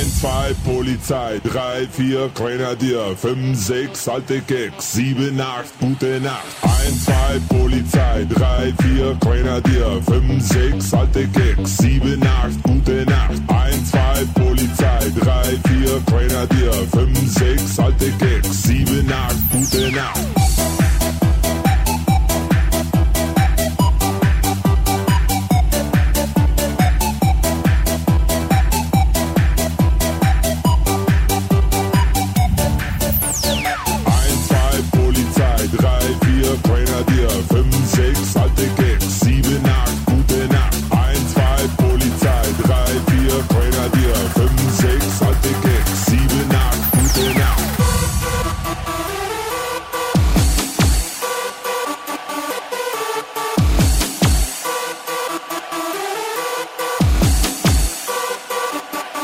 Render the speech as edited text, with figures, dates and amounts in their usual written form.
1, 2 Polizei, 3, 4 Grenadier, 5, 6 alte Keks, 7, 8 gute Nacht. 1, 2 Polizei, 3, 4 Grenadier, 5, 6 alte Keks, 7, 8 gute Nacht.